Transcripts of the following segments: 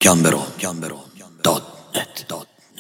gambero.net.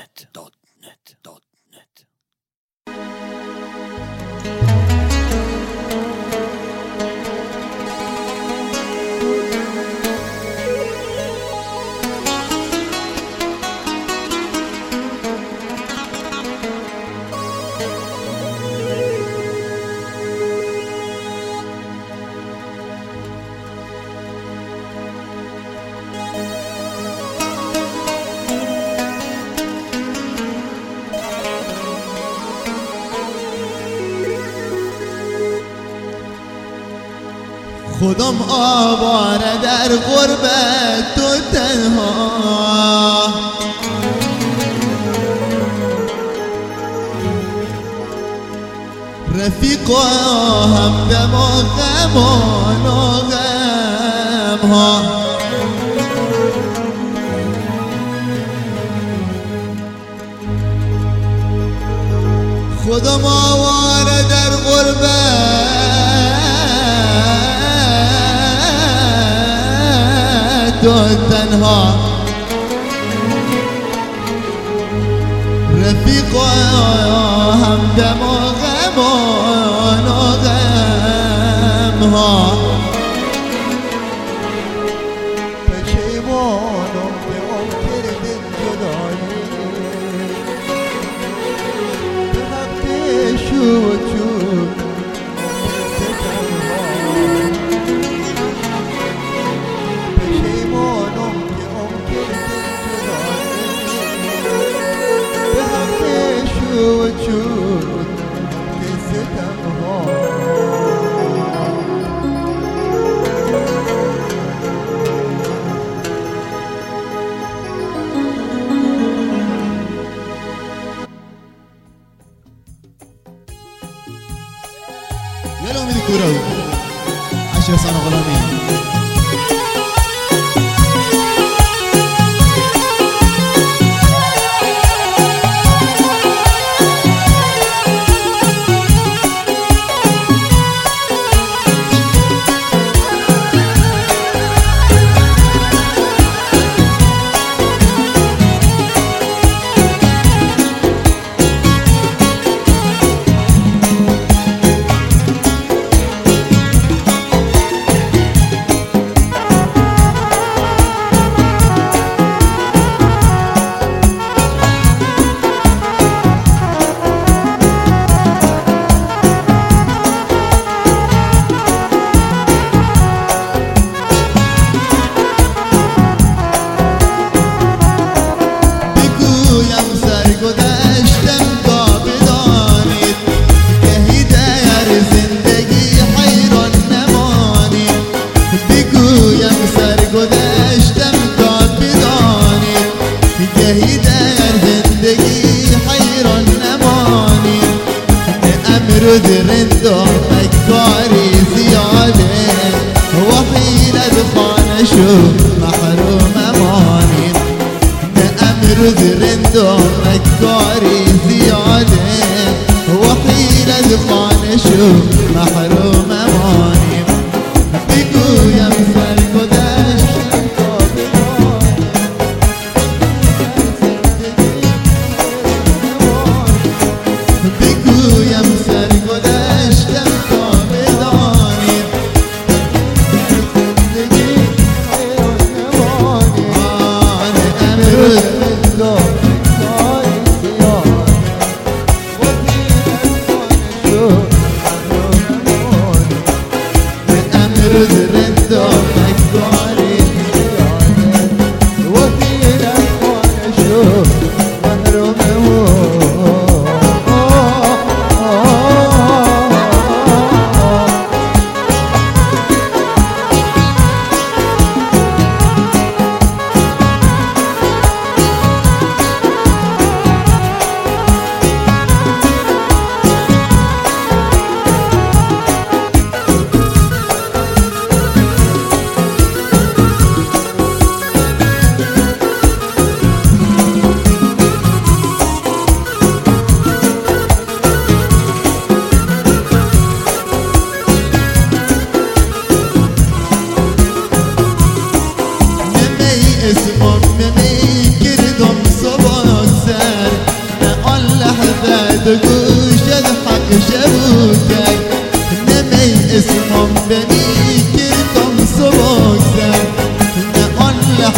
خودم آواره در غربت تو تنها، رفیقا همدم و غمان و غمها. خودم آواره در غربت تو تنها، رفیقا همدم و غمان و غمها. پشیمانم که اون کردن جدایی، به حق شوچون وجود ستمها. يلا أمي كورو 10 سنة غلامين. درندو مكاري زيادة وحين ادخل اشوف محروم اماني. بأمر درندو مكاري زيادة وحين ادخل اشوف محروم اماني. بيقول يا مسار قداش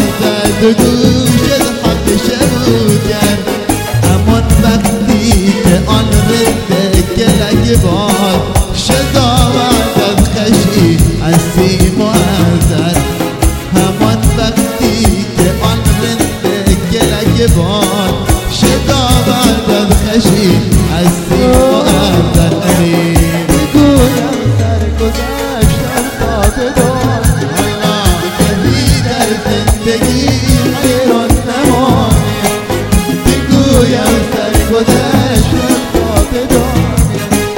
قد دوش الحق شبوكر همون وقتی که آن رده کلک باد شدا بعد از خشی از سیم و ازر همون وقتی که آن رده کلک باد شدا بعد از خشی از سیم و ازر بگویم سرگذشتم تا بدان زندگی حیران نمانی بگویم سرگذشتم تا بدانی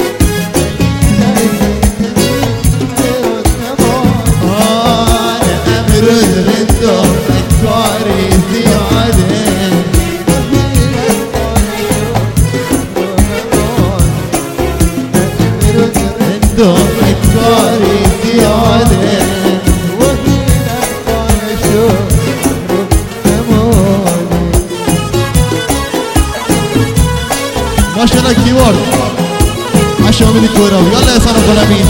حیران نمانی امروز رندم کاری زیاده رندم کاری زیاده ماشاءالله کیبورد عشامینی کورم یالا احسان غلامی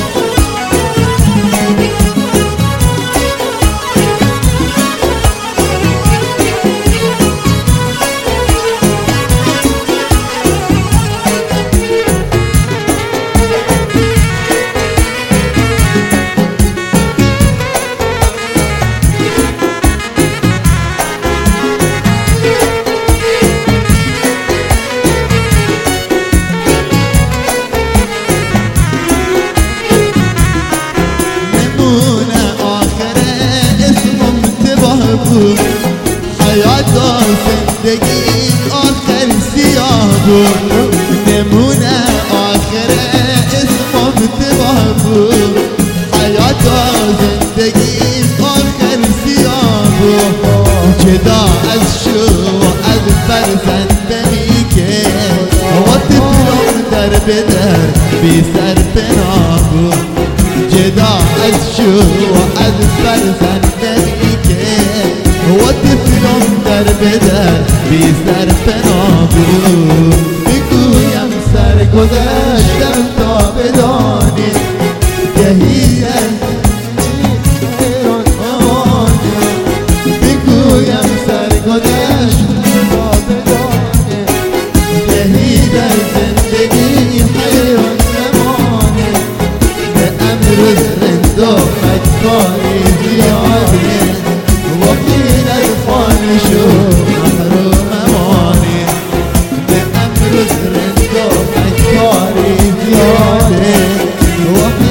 حیات زندگی آخر سیاه بود نمونه آخر اسمم تباه بود حیات زندگی آخر سیاه بود جدا از شو از فرزندمی که و طفلم در بدر بی سر پناه بود جدا از شو از فرزندمی که و طفلم در بدر بی سر پناه بود بگویم سرگذشتم تا بدانی گهی حیران نمانی بگویم سرگذشتم تا بدانی گهی در زندگی حیران نمانی به امروز رندم کاری زیاده وقیل الخانش محروم مانی به امروز رندم کاری زیاده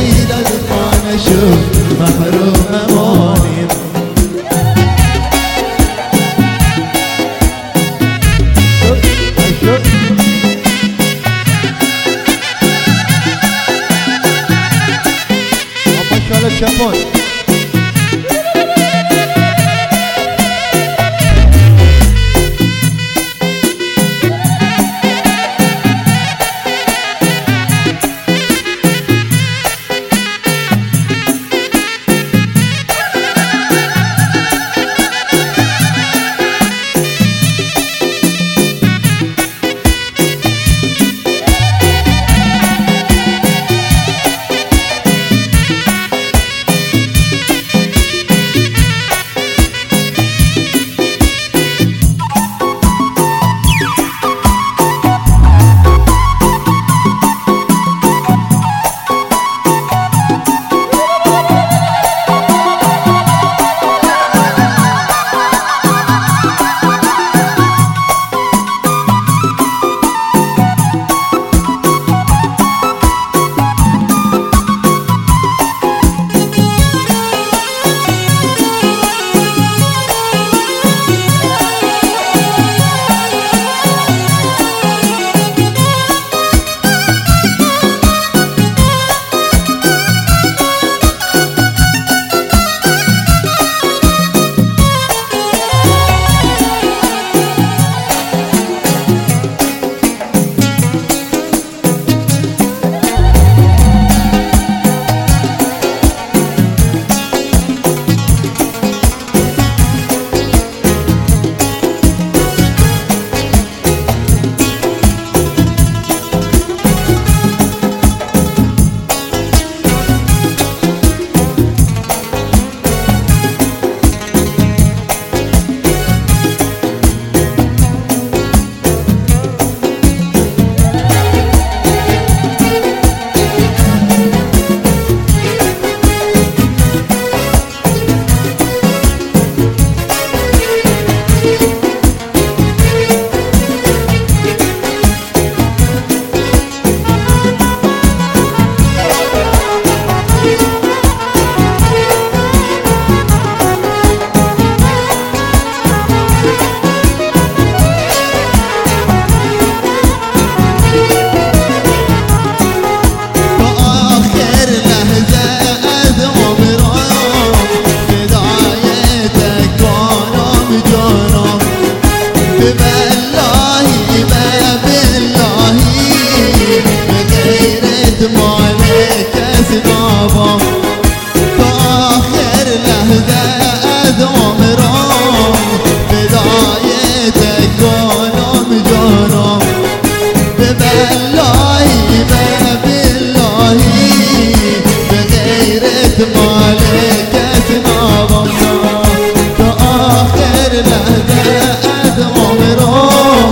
لحظات عمرهم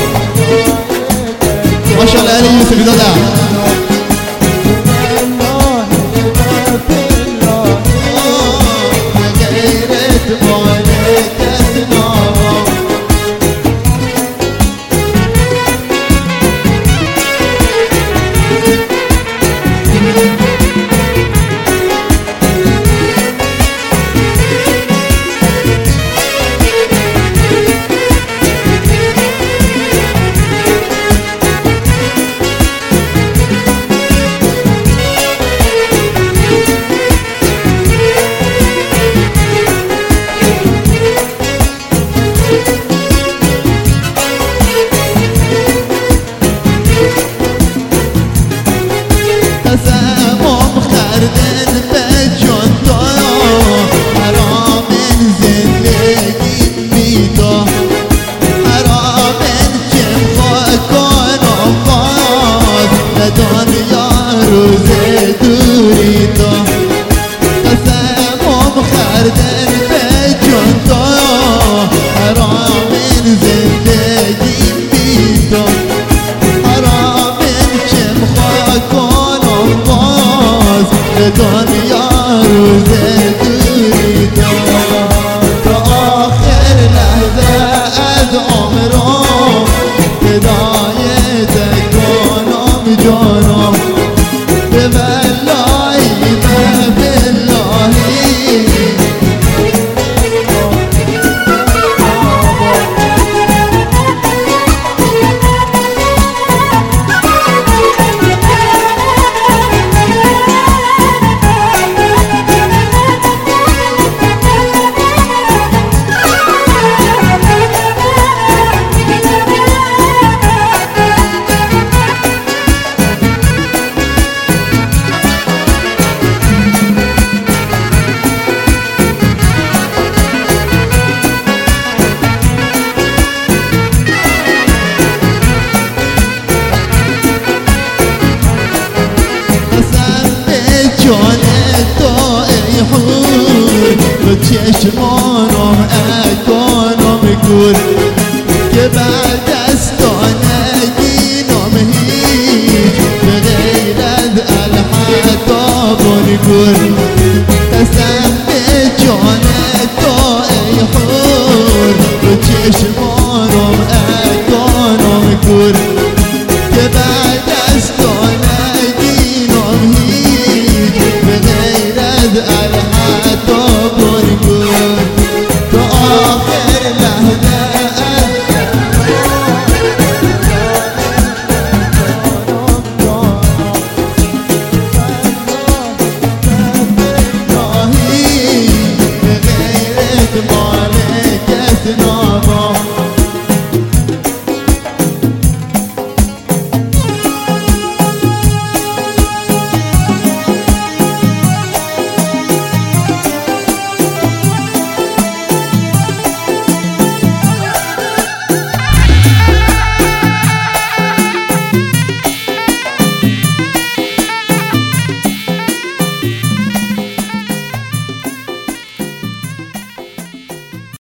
ما شاء الله علي يوسف دادا قسمهم خردن بجون تو حرام زندگی میتا حرام چم خاکانم باز دنیا روز دوری تو قسمهم خردن بجون تو حرام زندگی میتا حرام چم خاکانم باز دنیا روز دوری تا آخر لحظه از عمرم هدایت کنم جانم به واللهی و باللهی جان تو ای حور به چشمانم اکنم کور که بعد از تو نگینم هیچ به غیر از الحتابون کور قسم به جان تو ای حور به چشمانم اکنم کور که بعد از تو نگینم هیچ الحتابون کور تو آخر لحظه به غیرت مالکت